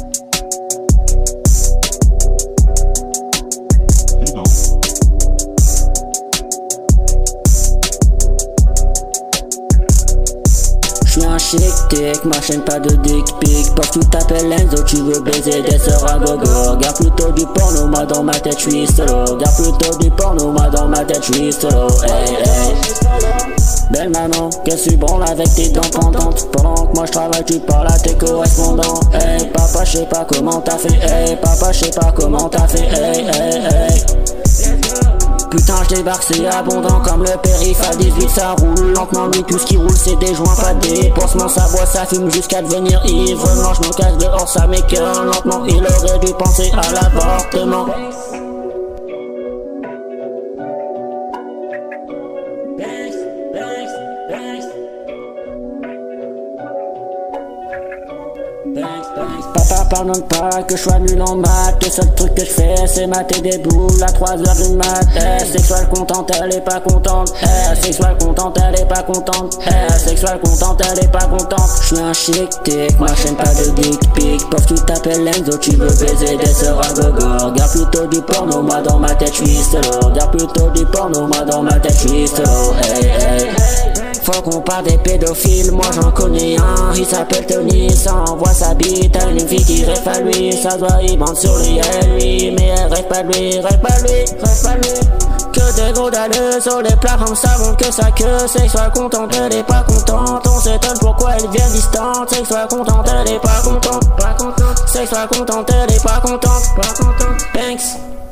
J'suis un chic-tic, ma chaîne pas de dick pic. Partout t'appelles Enzo, tu veux baiser des sœurs à gogo. Regarde plutôt du porno, moi dans ma tête j'suis solo. Regarde plutôt du porno, moi dans ma tête j'suis solo. Hey, hey. Belle maman, qu'est-ce que tu branles avec tes dents pendantes? Pendant que moi j'travaille, tu parles à tes correspondants. Hey papa, j'sais pas comment t'as fait. Hey papa, j'sais pas comment t'as fait. Hey, hey, hey. Putain j'débarque, c'est abondant comme le périph' à 18 ça roule lentement, lui tout ce qui roule c'est des joints, pas des pansements, ça boit, ça fume jusqu'à devenir ivre. Non je me casse dehors, ça m'écoeure lentement, il aurait dû penser à l'avortement. Papa pardonne pas que je sois nul en maths. Le seul truc que je fais c'est mater des boules à 3h du mat. Sexuelle contente elle est pas contente. Sexuelle contente elle est pas contente. Sexuelle contente elle est pas contente. J'suis un chic-tic, ma chaîne pas de dick pic. Pauvre tu t'appelles Enzo, tu veux baiser des sœurs à gogo. Regarde plutôt du porno, moi dans ma tête j'suis solo. Regarde plutôt du porno, moi dans ma tête j'suis solo. Hey, hey. Faut qu'on parle des pédophiles, moi j'en connais un, il s'appelle Tony, ça envoie sa bite à une fille qui rêve à lui, ça doit y bande sur lui, lui, mais elle rêve pas de lui, rêve pas de lui, rêve pas de lui. Que des gros dalleux sur les plateformes savons que sa queue, c'est que soit contente, elle est pas contente, on s'étonne pourquoi elle vient distante, c'est que soit contente, elle est pas contente, pas contente, c'est que soit contente, elle est pas contente, pas contente, Banks.